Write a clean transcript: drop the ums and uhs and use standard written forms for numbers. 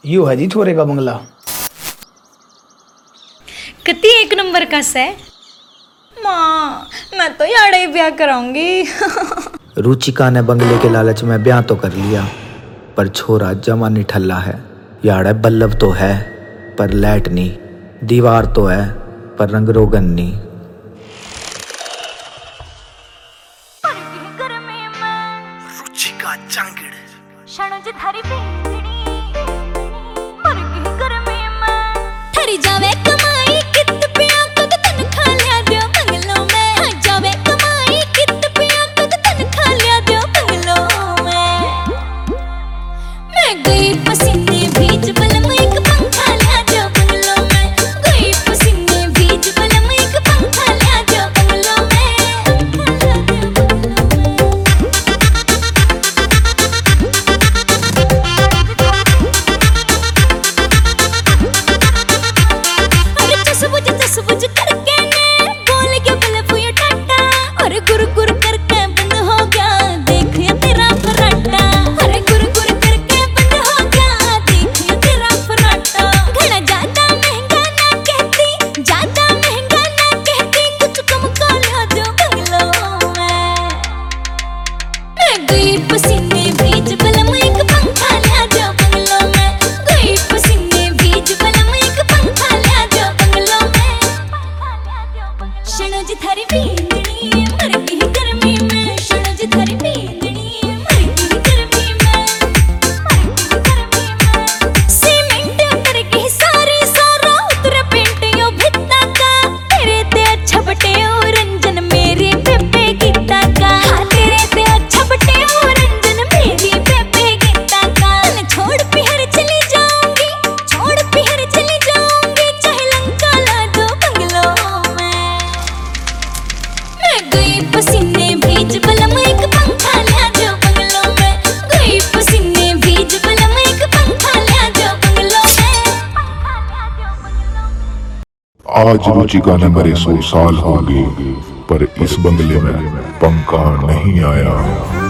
You है जी छोरे का बंगला। कति एक नंबर का से माँ, मैं तो याड़े ही ब्याह कराऊंगी। रुचिका ने बंगले के लालच में ब्याह तो कर लिया, पर छोरा जमानी ठल्ला है। याड़े बल्लभ तो है पर लाइट नहीं, दीवार तो है पर रंग रोगन नहीं। रुचिका चांगड़ थरी जावे कमाई कित पिया कद तन खा लिया दो बंगलों में। जावे कमाई कित पिया कद तन खा लिया दो बंगलों में। मैं गई पसीने भीज बलम एक पंखा लिया दो बंगलों में। गई पसीने भीज बलम एक पंखा लिया दो बंगलों में। सबुझ करके ने बोल के बल्लभ ये टाटा, अरे गुर गुर करके बंद हो गया देख ये तेरा फराटा। अरे गुर गुर करके बंद हो गया देख ये तेरा फराटा। घना ज्यादा महंगा ना कहती, ज्यादा महंगा ना कहती, कुछ कम का लिया दो बंगलों में। मैं गई पसीने भीज बलम एक पंखा लिया दो बंगलों में। गई पसीने भीज बलम एक पंखा लिया दो बंगलों में। शनो जी थारी बींदनी मर गई गर्मी में। शनो जी थारी बींदनी मर गई गर्मी में। सीमेंट उतर गई सारी सारा उतर पेंट यो भित्ता का। तेरे ते अच्छा बटे ओ रंजन मेरी पेपे गीता का। हाँ तेरे ते अच्छा बटे ओ रंजन मेरी पेपे गीता का। छोड़ पिहर चली जाऊंगी, छोड़ पिहर चली जाऊंगी, चाहे लंका ला दो बंगलों में। मैं गई पसीने भीज बलम एक पंखा लिया दो बंगलों में। गई पसीने भीज बलम एक पंखा लिया दो बंगलों में। आज रुचिका ने मरे 100 साल हो गए, पर इस बंगले में पंखा नहीं आया।